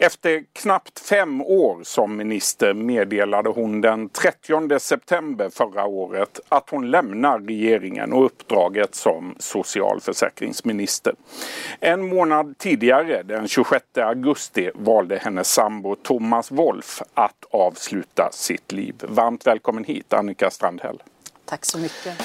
Efter knappt 5 år som minister meddelade hon den 30 september förra året att hon lämnar regeringen och uppdraget som socialförsäkringsminister. En månad tidigare, den 26 augusti, valde hennes sambo Thomas Wolff att avsluta sitt liv. Varmt välkommen hit, Annika Strandhäll. Tack så mycket.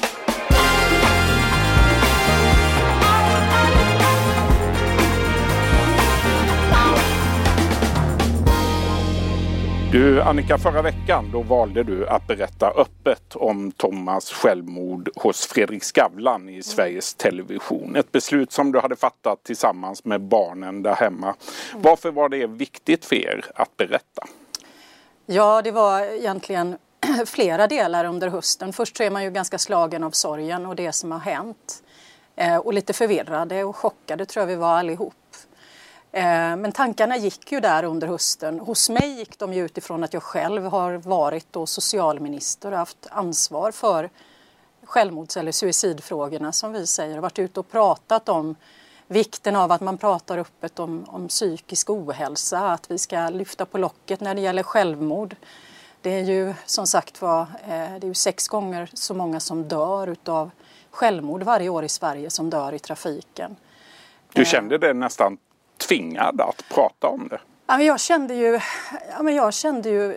Du Annika, förra veckan då valde du att berätta öppet om Thomas självmord hos Fredrik Skavlan i Sveriges Television. Ett beslut som du hade fattat tillsammans med barnen där hemma. Varför var det viktigt för er att berätta? Ja, det var egentligen flera delar under hösten. Först så är man ju ganska slagen av sorgen och det som har hänt. Och lite förvirrade och chockade tror jag vi var allihop. Men tankarna gick ju där under hösten. Hos mig gick de ju utifrån att jag själv har varit då socialminister och haft ansvar för självmords- eller suicidfrågorna som vi säger. Och varit ute och pratat om vikten av att man pratar öppet om psykisk ohälsa. Att vi ska lyfta på locket när det gäller självmord. Det är ju som sagt det är ju 6 gånger så många som dör utav självmord varje år i Sverige som dör i trafiken. Du kände det nästan tvingad att prata om det? Ja, men jag kände ju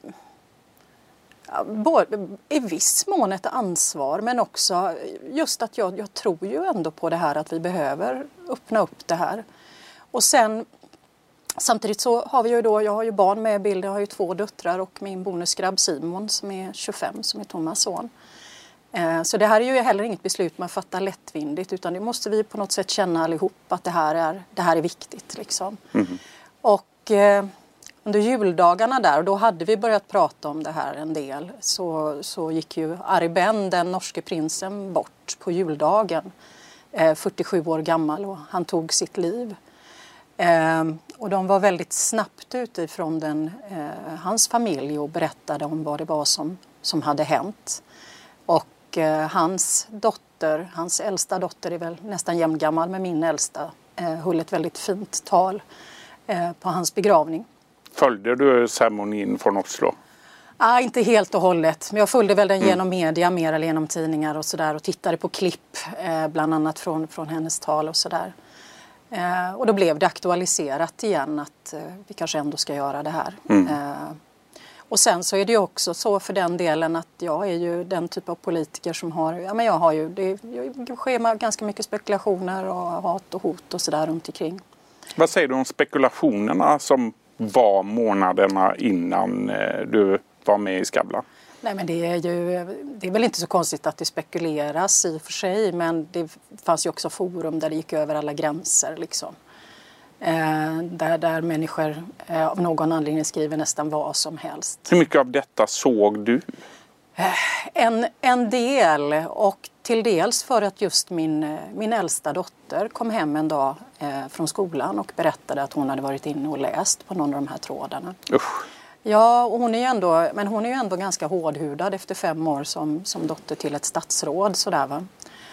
i viss mån ett ansvar, men också just att jag tror ju ändå på det här att vi behöver öppna upp det här. Och sen samtidigt så har vi ju då, jag har ju barn med i bilden, jag har ju 2 döttrar och min bonusgrabb Simon som är 25 som är Thomas son. Så det här är ju heller inget beslut man fattar lättvindigt, utan det måste vi på något sätt känna allihop att det här är viktigt liksom. Mm. Och under juldagarna där, och då hade vi börjat prata om det här en del, så gick ju Ari Ben, den norske prinsen, bort på juldagen, 47 år gammal, och han tog sitt liv. Och de var väldigt snabbt utifrån hans familj och berättade om vad det var som hade hänt. Och hans äldsta dotter är väl nästan jämngammal med min äldsta, höll ett väldigt fint tal på hans begravning. Följde du ceremonin från Oslo? Inte helt och hållet, men jag följde väl den genom media mer eller genom tidningar och sådär, och tittade på klipp bland annat från hennes tal och sådär. Och då blev det aktualiserat igen att vi kanske ändå ska göra det här. Och sen så är det ju också så för den delen att jag är ju den typ av politiker som det sker ganska mycket spekulationer och hat och hot och sådär runt omkring. Vad säger du om spekulationerna som var månaderna innan du var med i Skavlan? Nej, men det är väl inte så konstigt att det spekuleras i och för sig, men det fanns ju också forum där det gick över alla gränser liksom. Där människor av någon anledning skriver nästan vad som helst. Hur mycket av detta såg du? En del, och till dels för att just min äldsta dotter kom hem en dag från skolan och berättade att hon hade varit inne och läst på någon av de här trådarna. Usch. Ja, och hon är ju ändå ganska hårdhudad efter 5 år som dotter till ett statsråd sådär va.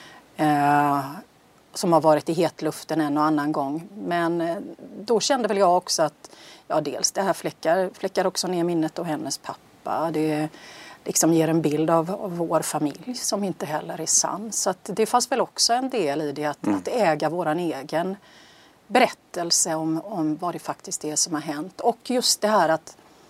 Som har varit i hetluften en och annan gång. Men då kände väl jag också att dels det här fläckar också ner minnet av hennes pappa. Det liksom ger en bild av vår familj som inte heller är sann. Så att det fanns väl också en del i det att äga våran egen berättelse om vad det faktiskt är som har hänt. Och just det här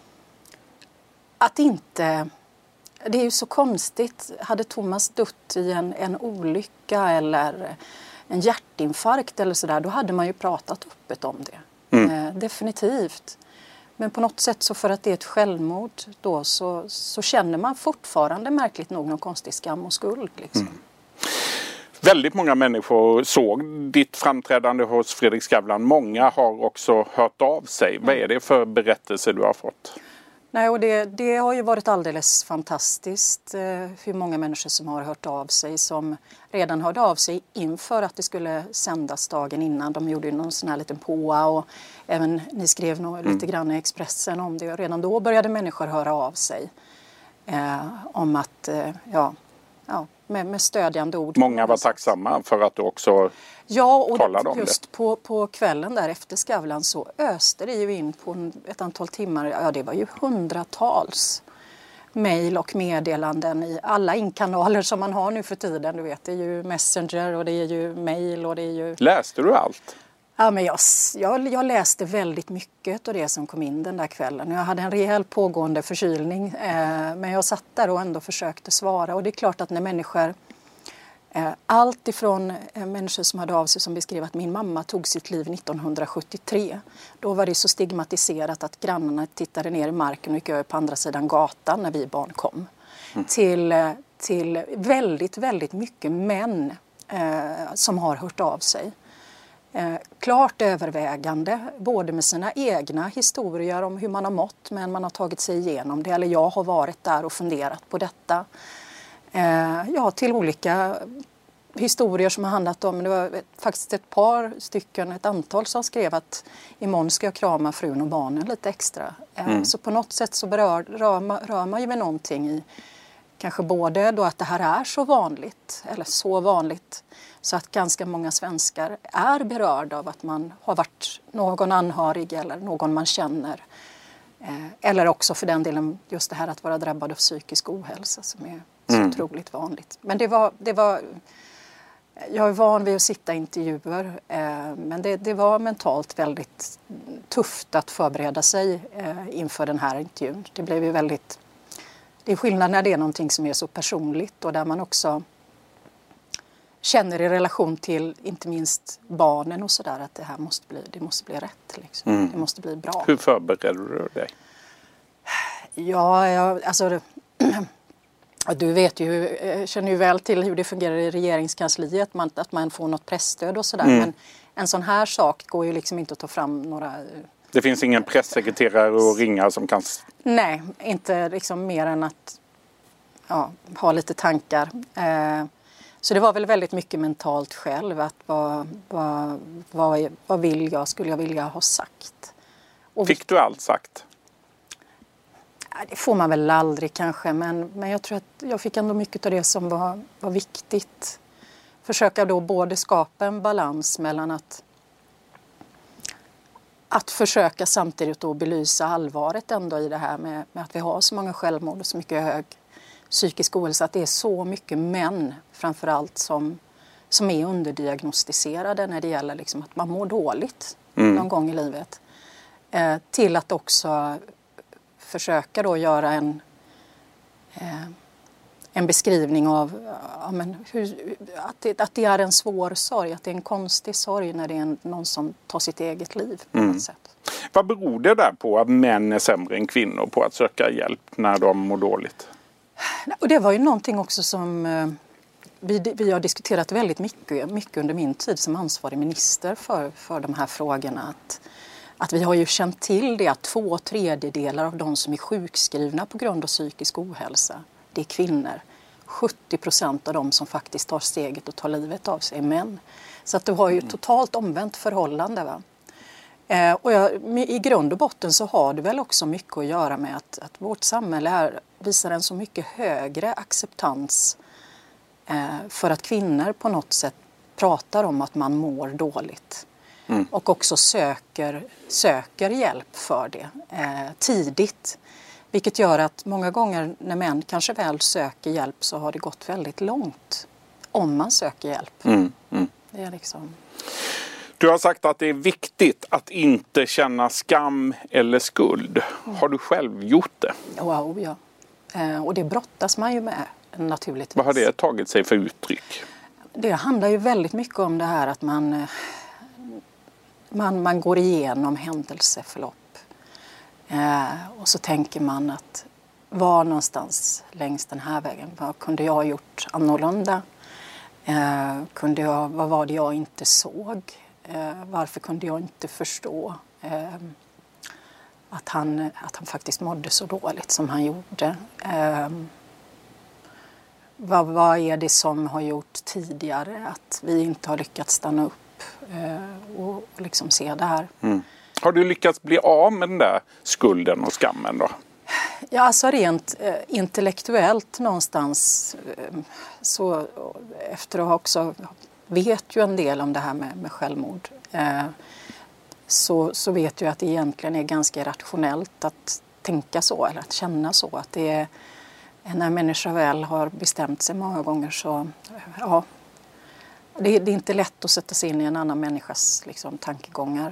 att inte... Det är ju så konstigt. Hade Thomas dött i en olycka eller en hjärtinfarkt eller sådär, då hade man ju pratat öppet om det. Definitivt. Men på något sätt så för att det är ett självmord då så känner man fortfarande märkligt nog någon konstig skam och skuld liksom. Väldigt många människor såg ditt framträdande hos Fredrik Skavlan. Många har också hört av sig. Vad är det för berättelse du har fått? Nej, och det har ju varit alldeles fantastiskt hur många människor som har hört av sig, som redan hörde av sig inför att det skulle sändas dagen innan. De gjorde ju någon sån här liten påa, och även ni skrev lite grann i Expressen om det. Och redan då började människor höra av sig om att med stödjande ord. Många var tacksamma för att du också talade om just det. På kvällen där efter Skavlan så öste det ju in på ett antal timmar. Det var ju hundratals mejl och meddelanden i alla inkanaler som man har nu för tiden. Du vet, det är ju Messenger och det är ju mejl och det är ju... Läste du allt? Ja, men jag läste väldigt mycket av det som kom in den där kvällen. Jag hade en rejäl pågående förkylning, men jag satt där och ändå försökte svara. Och det är klart att när människor, allt ifrån människor som hade av sig som beskrev att min mamma tog sitt liv 1973. Då var det så stigmatiserat att grannarna tittade ner i marken och gick över på andra sidan gatan när vi barn kom. Till väldigt, väldigt mycket män som har hört av sig. Klart övervägande, både med sina egna historier om hur man har mått, men man har tagit sig igenom det, eller jag har varit där och funderat på detta. Till olika historier som har handlat om, det var faktiskt ett antal som skrev att imorgon ska jag krama frun och barnen lite extra. Så på något sätt så rör man ju med någonting i, kanske både då att det här är så vanligt, eller så vanligt, så att ganska många svenskar är berörda av att man har varit någon anhörig eller någon man känner. Eller också för den delen just det här att vara drabbad av psykisk ohälsa som är så otroligt vanligt. Men det var jag är van vid att sitta i intervjuer, men det var mentalt väldigt tufft att förbereda sig inför den här intervjun. Det blev ju väldigt... Det är skillnad när det är någonting som är så personligt och där man också känner i relation till inte minst barnen och sådär att det måste bli rätt. Liksom. Det måste bli bra. Hur förbereder du dig? Du vet ju, känner ju väl till hur det fungerar i regeringskansliet, att man får något pressstöd och sådär. Men en sån här sak går ju liksom inte att ta fram några... Det finns ingen pressekreterare att ringa som kan... Nej, inte liksom mer än att ha lite tankar. Så det var väl väldigt mycket mentalt själv. Att vad skulle jag vilja ha sagt? Fick du allt sagt? Det får man väl aldrig kanske. Men jag tror att jag fick ändå mycket av det som var viktigt. Försöka då både skapa en balans mellan att försöka samtidigt då belysa allvaret ändå i det här med att vi har så många självmord och så mycket hög psykisk ohälsa. Att det är så mycket män framförallt som är underdiagnostiserade när det gäller liksom att man mår dåligt någon gång i livet. Till att också försöka då göra en beskrivning av att det är en svår sorg, att det är en konstig sorg när det är någon som tar sitt eget liv på något sätt. Vad beror det där på att män är sämre än kvinnor på att söka hjälp när de mår dåligt? Och det var ju någonting också som vi har diskuterat väldigt mycket under min tid som ansvarig minister för de här frågorna. Att vi har ju känt till det att 2/3 av de som är sjukskrivna på grund av psykisk ohälsa, det är kvinnor. 70% av de som faktiskt tar steget och tar livet av sig är män. Så att du har ju totalt omvänt förhållande. Va? Och i grund och botten så har det väl också mycket att göra med att vårt samhälle visar en så mycket högre acceptans för att kvinnor på något sätt pratar om att man mår dåligt. Och också söker hjälp för det tidigt. Vilket gör att många gånger när män kanske väl söker hjälp så har det gått väldigt långt om man söker hjälp. Det är liksom... Du har sagt att det är viktigt att inte känna skam eller skuld. Har du själv gjort det? Wow, ja. Och det brottas man ju med naturligtvis. Vad har det tagit sig för uttryck? Det handlar ju väldigt mycket om det här att man går igenom händelseförlopp. Och så tänker man att var någonstans längs den här vägen, vad kunde jag ha gjort annorlunda? Vad var det jag inte såg? Varför kunde jag inte förstå att han faktiskt mådde så dåligt som han gjorde? Vad är det som har gjort tidigare att vi inte har lyckats stanna upp och liksom se det här? Har du lyckats bli av med den där skulden och skammen då? Ja, alltså rent intellektuellt någonstans så efter att ha också vet ju en del om det här med självmord så vet jag att det egentligen är ganska rationellt att tänka så eller att känna så. Att det är, när en människa väl har bestämt sig många gånger så ja, det är inte lätt att sätta sig in i en annan människas liksom, tankegångar.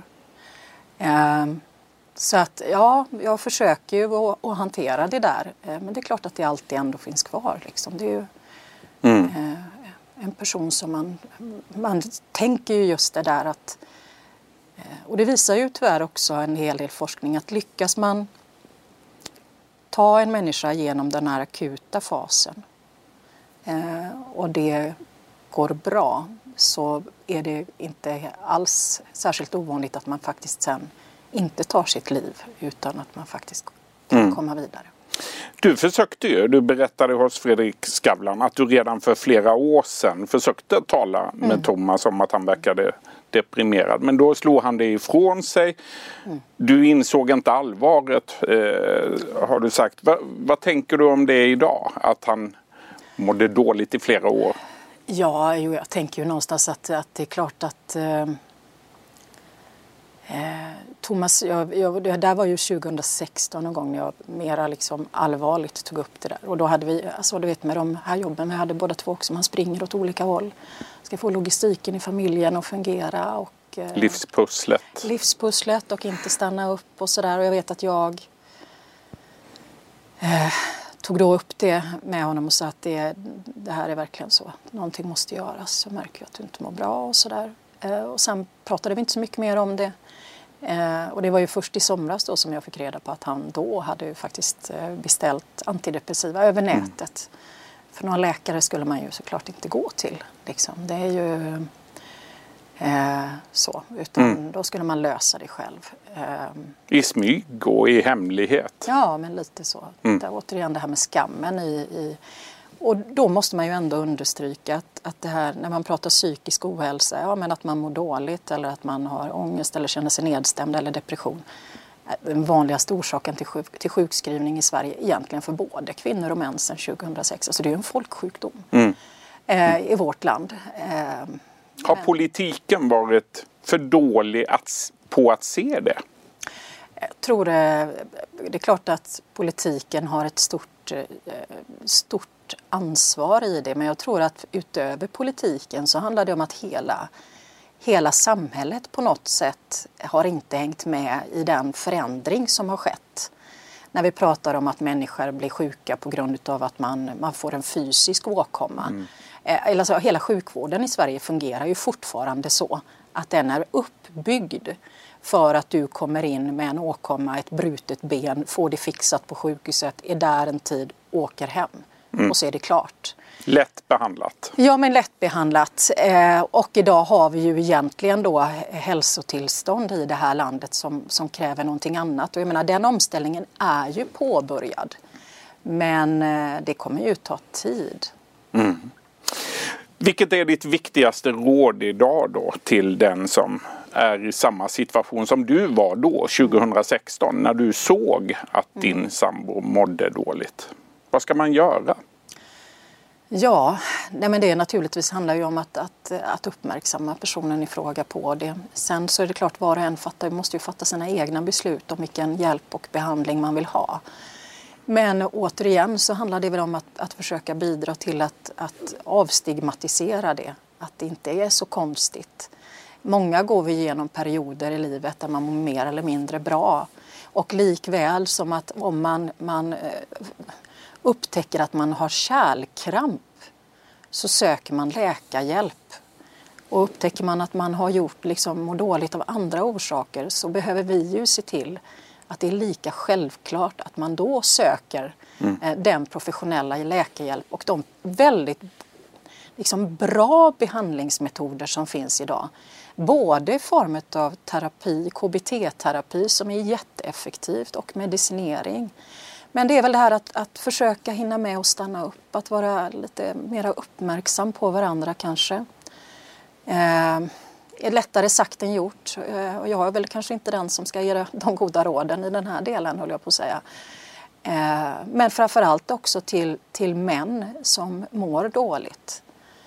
Så att ja, jag försöker ju att hantera det där. Men det är klart att det alltid ändå finns kvar. Liksom. Det är ju en person som man tänker ju just det där att och det visar ju tyvärr också en hel del forskning att lyckas man ta en människa genom den här akuta fasen och det går bra så är det inte alls särskilt ovanligt att man faktiskt sen inte tar sitt liv utan att man faktiskt kan komma vidare. Du försökte ju, du berättade hos Fredrik Skavlan att du redan för flera år sedan försökte tala med Thomas om att han verkade deprimerad. Men då slog han det ifrån sig. Du insåg inte allvaret har du sagt. Vad tänker du om det idag? Att han mådde dåligt i flera år? Ja, jag tänker ju någonstans att det är klart att Thomas, det där var ju 2016 någon gång när jag mera liksom allvarligt tog upp det där. Och då hade vi, alltså du vet med de här jobben, vi hade båda två också, man springer åt olika håll. Ska få logistiken i familjen att fungera och livspusslet och inte stanna upp och sådär. Och jag vet att jag tog då upp det med honom och sa att det här är verkligen så. Någonting måste göras, så märker jag att du inte mår bra och sådär. Och sen pratade vi inte så mycket mer om det. Och det var ju först i somras då som jag fick reda på att han då hade ju faktiskt beställt antidepressiva över nätet. För några läkare skulle man ju såklart inte gå till. Liksom. Det är ju så. Utan då skulle man lösa det själv. I smyg och i hemlighet. Ja, men lite så. Återigen det här med skammen och då måste man ju ändå understryka att det här, när man pratar psykisk ohälsa, ja, men att man mår dåligt eller att man har ångest eller känner sig nedstämd eller depression. Den vanligaste orsaken till sjukskrivning i Sverige egentligen för både kvinnor och män sedan 2006. Alltså det är ju en folksjukdom i vårt land. Har politiken varit för dålig på att se det? Jag tror det är klart att politiken har ett stort ansvar i det, men jag tror att utöver politiken så handlar det om att hela samhället på något sätt har inte hängt med i den förändring som har skett. När vi pratar om att människor blir sjuka på grund av att man får en fysisk åkomma. Alltså, hela sjukvården i Sverige fungerar ju fortfarande så att den är uppbyggd för att du kommer in med en åkomma, ett brutet ben, får det fixat på sjukhuset, är där en tid, åker hem och så är det klart. Lätt behandlat. Ja, men lätt behandlat. Och idag har vi ju egentligen då hälsotillstånd i det här landet som kräver någonting annat. Och jag menar, den omställningen är ju påbörjad. Men det kommer ju ta tid. Vilket är ditt viktigaste råd idag då till den som är i samma situation som du var då 2016 när du såg att din sambo mådde dåligt? Vad ska man göra? Ja, men det naturligtvis handlar ju om att uppmärksamma personen i fråga på det. Sen så är det klart var och en måste ju fatta sina egna beslut om vilken hjälp och behandling man vill ha. Men återigen så handlar det väl om att försöka bidra till att avstigmatisera det. Att det inte är så konstigt. Många går vi igenom perioder i livet där man mår mer eller mindre bra. Och likväl som att om man upptäcker att man har kärlkramp så söker man läkarhjälp. Och upptäcker man att man har mår dåligt av andra orsaker så behöver vi ju se till att det är lika självklart att man då söker den professionella läkarhjälp och de väldigt bra behandlingsmetoder som finns idag. Både i form av terapi, KBT-terapi som är jätteeffektivt och medicinering. Men det är väl det här att försöka hinna med och stanna upp, att vara lite mer uppmärksam på varandra kanske. Är lättare sagt än gjort. Och jag är väl kanske inte den som ska ge de goda råden i den här delen, håller jag på att säga. Men framförallt också till män som mår dåligt.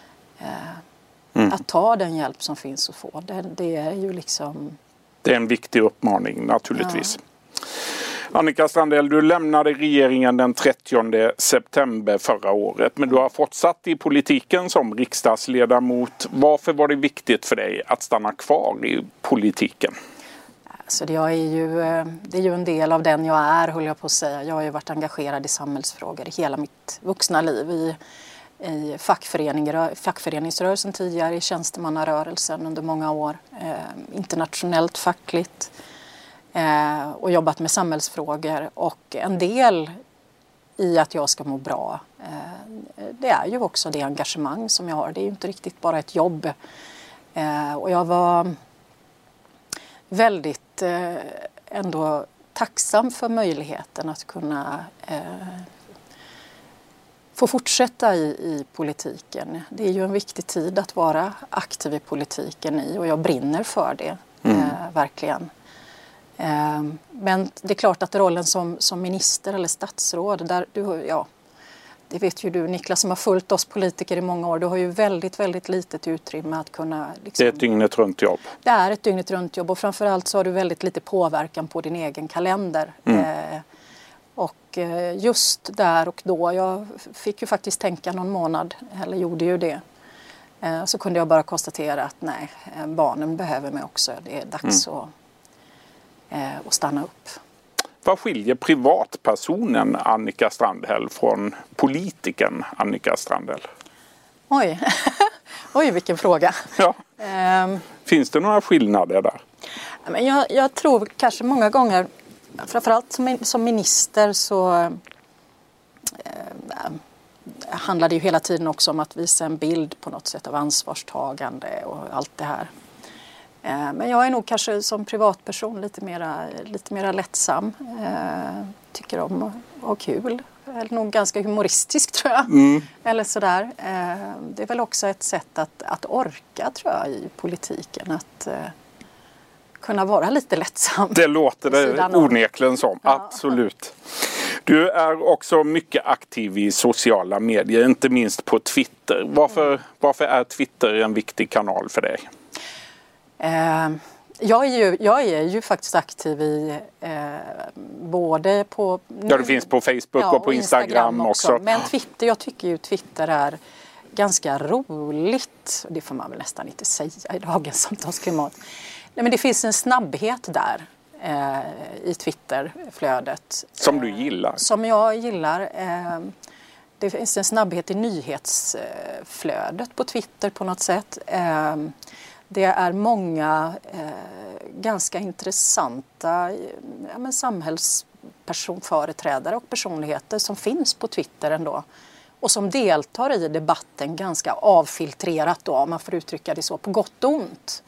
Att ta den hjälp som finns att få. Det är ju liksom... Det är en viktig uppmaning naturligtvis. Ja. Annika Strandhäll, du lämnade regeringen den 30 september förra året. Men du har fortsatt i politiken som riksdagsledamot. Varför var det viktigt för dig att stanna kvar i politiken? Alltså det är ju en del av den jag är, höll jag på att säga. Jag har ju varit engagerad i samhällsfrågor i hela mitt vuxna liv. I fackföreningsrörelsen tidigare, i tjänstemannarörelsen under många år. Internationellt fackligt. Och jobbat med samhällsfrågor. Och en del i att jag ska må bra. Det är ju också det engagemang som jag har. Det är ju inte riktigt bara ett jobb. Och jag var väldigt ändå tacksam för möjligheten att kunna få fortsätta i politiken. Det är ju en viktig tid att vara aktiv i politiken och jag brinner för det, verkligen. Men det är klart att rollen som minister eller statsråd, där det vet ju du Niklas som har följt oss politiker i många år, du har ju väldigt, väldigt litet utrymme att kunna... Liksom, det är ett dygnet runt jobb. Det är ett dygnet runt jobb och framförallt så har du väldigt lite påverkan på din egen kalender. Och just där och då, jag fick ju faktiskt tänka någon månad, eller gjorde ju det. Så kunde jag bara konstatera att nej, barnen behöver mig också. Det är dags att stanna upp. Vad skiljer privatpersonen Annika Strandhäll från politikern Annika Strandhäll? Oj, vilken fråga. Ja. Finns det några skillnader där? Men jag tror kanske många gånger, framförallt som minister så handlar det ju hela tiden också om att visa en bild på något sätt av ansvarstagande och allt det här. Men jag är nog kanske som privatperson lite mera lättsam. Tycker om att ha kul. Eller nog ganska humoristisk tror jag. Eller sådär. Det är väl också ett sätt att orka tror jag i politiken. Att kunna vara lite lättsam. Det låter det onekligen som. Ja. Absolut. Du är också mycket aktiv i sociala medier. Inte minst på Twitter. Varför är Twitter en viktig kanal för dig? Jag är ju faktiskt aktiv i både på... Ja, det finns på Facebook och på Instagram också. Men Twitter, jag tycker ju Twitter är ganska roligt. Det får man väl nästan inte säga i dagens samtalsklimat. Nej, men det finns en snabbhet där i Twitterflödet. Som du gillar? Som jag gillar. Det finns en snabbhet i nyhetsflödet på Twitter på något sätt. Det är många ganska intressanta samhällsföreträdare och personligheter som finns på Twitter ändå. Och som deltar i debatten ganska avfiltrerat då, om man får uttrycka det så, på gott och ont.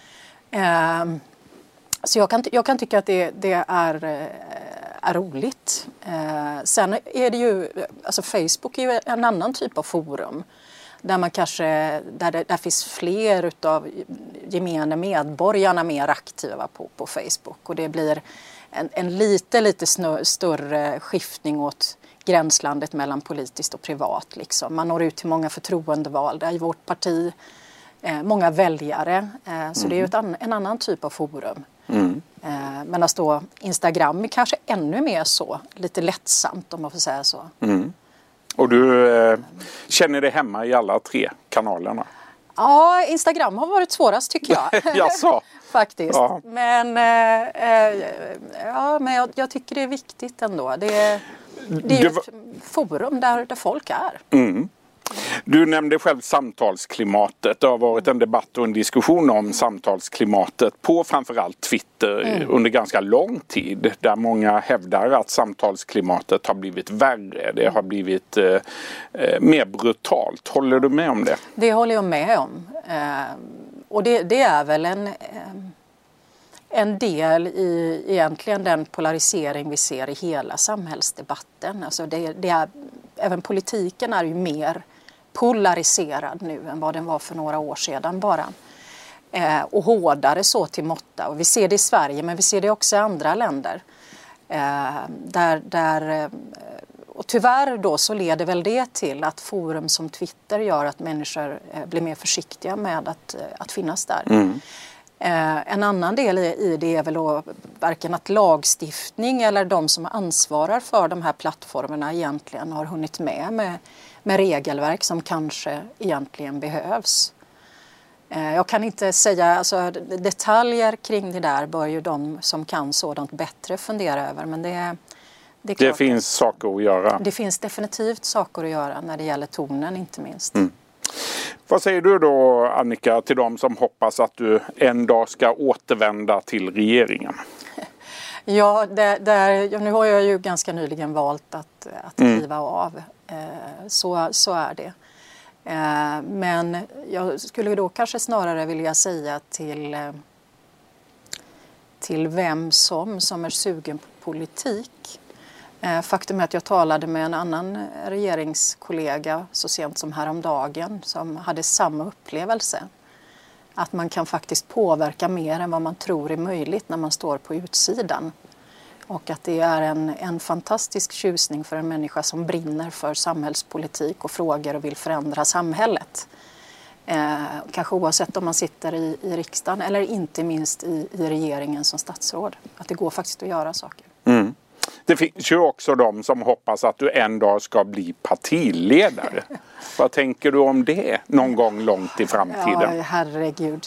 Så jag kan tycka att det är roligt. Sen är det ju, alltså Facebook är ju en annan typ av forum. Där man kanske, där finns fler utav gemene medborgarna mer aktiva på Facebook. Och det blir en lite större skiftning åt gränslandet mellan politiskt och privat. Liksom. Man når ut till många förtroendevalda i vårt parti, många väljare. Så det är ju en annan typ av forum. Men att då Instagram är kanske ännu mer så, lite lättsamt om man får säga så. Och du känner dig hemma i alla 3 kanalerna? Ja, Instagram har varit svårast tycker jag. Jaså? Faktiskt. Ja. Men jag tycker det är viktigt ändå. Det är ju ett forum där folk är. Du nämnde själv samtalsklimatet. Det har varit en debatt och en diskussion om samtalsklimatet på framförallt Twitter under ganska lång tid. Där många hävdar att samtalsklimatet har blivit värre. Det har blivit mer brutalt. Håller du med om det? Det håller jag med om. Och det är väl en del i egentligen den polarisering vi ser i hela samhällsdebatten. Alltså även politiken är ju mer polariserad nu än vad den var för några år sedan bara. Och hårdare så till måtta. Och vi ser det i Sverige men vi ser det också i andra länder. Och tyvärr då så leder väl det till att forum som Twitter gör att människor blir mer försiktiga med att finnas där. En annan del i det är väl då varken att lagstiftning eller de som ansvarar för de här plattformarna egentligen har hunnit med regelverk som kanske egentligen behövs. Jag kan inte säga, alltså, detaljer kring det där bör ju de som kan sådant bättre fundera över, men det finns saker att göra. Det finns definitivt saker att göra när det gäller tonen inte minst. Vad säger du då, Annika, till de som hoppas att du en dag ska återvända till regeringen? Ja, nu har jag ju ganska nyligen valt att kliva av. Så är det. Men jag skulle då kanske snarare vilja säga till vem som är sugen på politik. Faktum är att jag talade med en annan regeringskollega så sent som häromdagen som hade samma upplevelse. Att man kan faktiskt påverka mer än vad man tror är möjligt när man står på utsidan. Och att det är en fantastisk tjusning för en människa som brinner för samhällspolitik och frågor och vill förändra samhället. Kanske oavsett om man sitter i riksdagen eller inte minst i regeringen som statsråd. Att det går faktiskt att göra saker. Det finns ju också de som hoppas att du en dag ska bli partiledare. Vad tänker du om det någon gång långt i framtiden? Ja, herregud.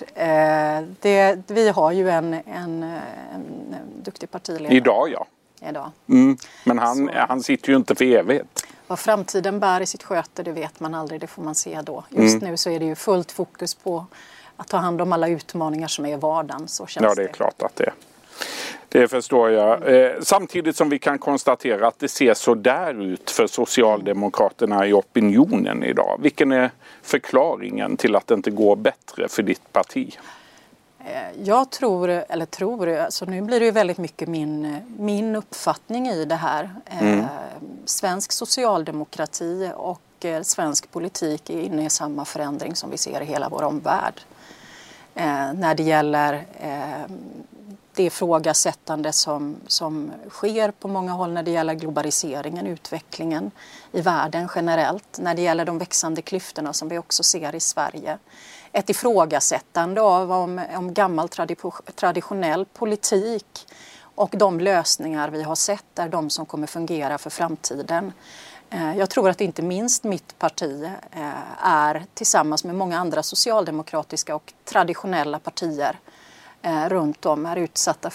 Vi har ju en duktig partiledare. Idag, ja. Idag. Men han sitter ju inte för evigt. Vad framtiden bär i sitt sköte, det vet man aldrig, det får man se då. Just nu så är det ju fullt fokus på att ta hand om alla utmaningar som är i vardagen. Så känns ja, det är klart att det är. Det förstår jag. Samtidigt som vi kan konstatera att det ser så där ut för Socialdemokraterna i opinionen idag. Vilken är förklaringen till att det inte går bättre för ditt parti? Jag tror, alltså nu blir det ju väldigt mycket min uppfattning i det här. Svensk socialdemokrati och svensk politik är inne i samma förändring som vi ser i hela vår omvärld. När det gäller det ifrågasättande som sker på många håll när det gäller globaliseringen, utvecklingen i världen generellt, när det gäller de växande klyftorna som vi också ser i Sverige. Ett ifrågasättande av om gammal traditionell politik och de lösningar vi har sett är de som kommer fungera för framtiden. Jag tror att inte minst mitt parti är tillsammans med många andra socialdemokratiska och traditionella partier runt om är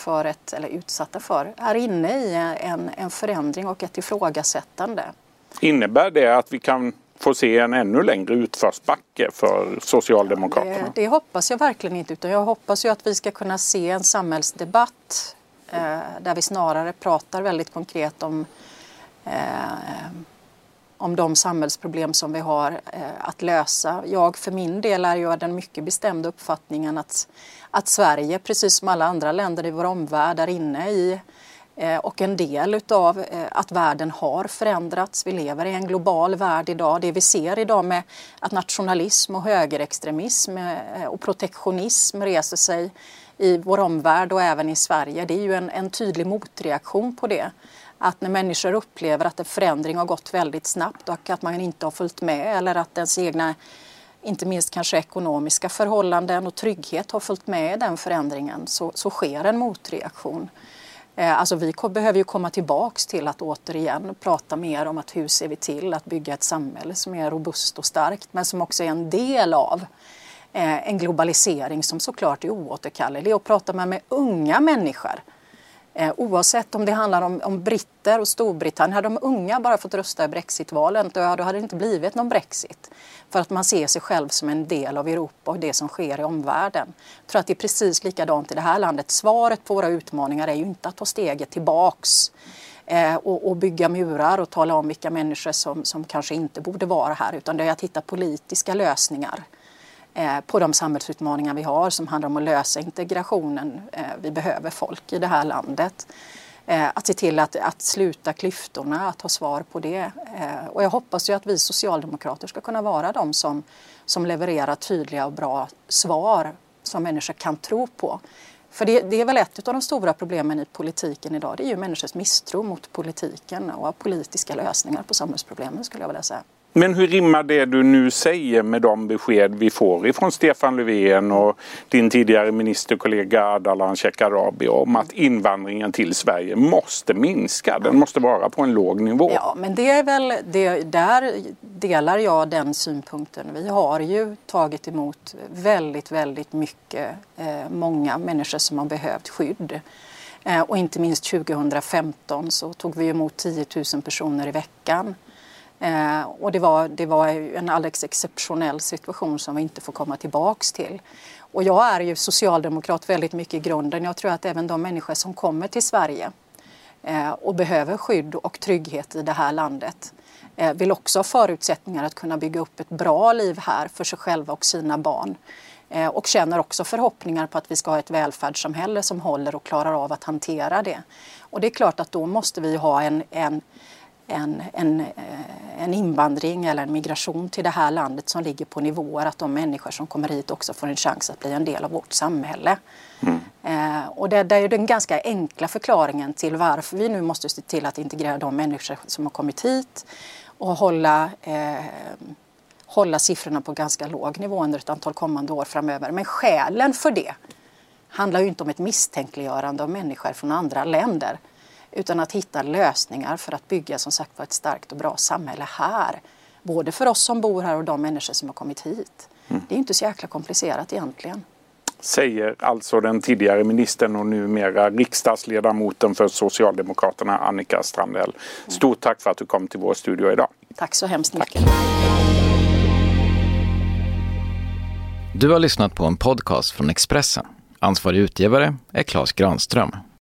är inne i en förändring och ett ifrågasättande. Innebär det att vi kan få se en ännu längre utförsbacke för Socialdemokraterna? Det hoppas jag verkligen inte, utan jag hoppas ju att vi ska kunna se en samhällsdebatt där vi snarare pratar väldigt konkret om de samhällsproblem som vi har att lösa. Jag för min del är ju den mycket bestämda uppfattningen att Sverige, precis som alla andra länder i vår omvärld, är inne i och en del utav att världen har förändrats. Vi lever i en global värld idag. Det vi ser idag med att nationalism och högerextremism och protektionism reser sig i vår omvärld och även i Sverige, det är ju en tydlig motreaktion på det. Att när människor upplever att en förändring har gått väldigt snabbt och att man inte har följt med eller att ens egna, inte minst kanske ekonomiska förhållanden och trygghet har följt med i den förändringen, så sker en motreaktion. Alltså vi behöver ju komma tillbaks till att återigen prata mer om att hur ser vi till att bygga ett samhälle som är robust och starkt, men som också är en del av en globalisering som såklart är oåterkallelig. Och prata med unga människor, oavsett om det handlar om britter och Storbritannien. Hade de unga bara fått rösta i Brexit-valen, då hade det inte blivit någon Brexit. För att man ser sig själv som en del av Europa och det som sker i omvärlden. Jag tror att det är precis likadant i det här landet. Svaret på våra utmaningar är ju inte att ta steget tillbaks och bygga murar och tala om vilka människor som kanske inte borde vara här, utan det är att hitta politiska lösningar på de samhällsutmaningar vi har som handlar om att lösa integrationen. Vi behöver folk i det här landet. Att se till att sluta klyftorna, att ha svar på det. Och jag hoppas ju att vi socialdemokrater ska kunna vara de som levererar tydliga och bra svar som människor kan tro på. För det är väl ett av de stora problemen i politiken idag. Det är ju människors misstro mot politiken och politiska lösningar på samhällsproblemen, skulle jag vilja säga. Men hur rimmar det du nu säger med de besked vi får ifrån Stefan Löfven och din tidigare ministerkollega Ardalan Shekarabi om att invandringen till Sverige måste minska? Den måste vara på en låg nivå. Ja, men det är väl där delar jag den synpunkten. Vi har ju tagit emot väldigt, väldigt mycket många människor som har behövt skydd. Och inte minst 2015 så tog vi emot 10 000 personer i veckan. Och det var en alldeles exceptionell situation som vi inte får komma tillbaks till. Och jag är ju socialdemokrat väldigt mycket i grunden. Jag tror att även de människor som kommer till Sverige och behöver skydd och trygghet i det här landet vill också ha förutsättningar att kunna bygga upp ett bra liv här för sig själva och sina barn. Och känner också förhoppningar på att vi ska ha ett välfärdssamhälle som håller och klarar av att hantera det. Och det är klart att då måste vi ha en invandring eller en migration till det här landet som ligger på nivåer att de människor som kommer hit också får en chans att bli en del av vårt samhälle. Och det är den ganska enkla förklaringen till varför vi nu måste se till att integrera de människor som har kommit hit och hålla siffrorna på ganska låg nivå under ett antal kommande år framöver. Men skälen för det handlar ju inte om ett misstänkliggörande av människor från andra länder, utan att hitta lösningar för att bygga som sagt ett starkt och bra samhälle här. Både för oss som bor här och de människor som har kommit hit. Det är inte så jäkla komplicerat egentligen. Säger alltså den tidigare ministern och numera riksdagsledamoten för Socialdemokraterna Annika Strandhäll. Stort tack för att du kom till vår studio idag. Tack så hemskt mycket. Du har lyssnat på en podcast från Expressen. Ansvarig utgivare är Claes Granström.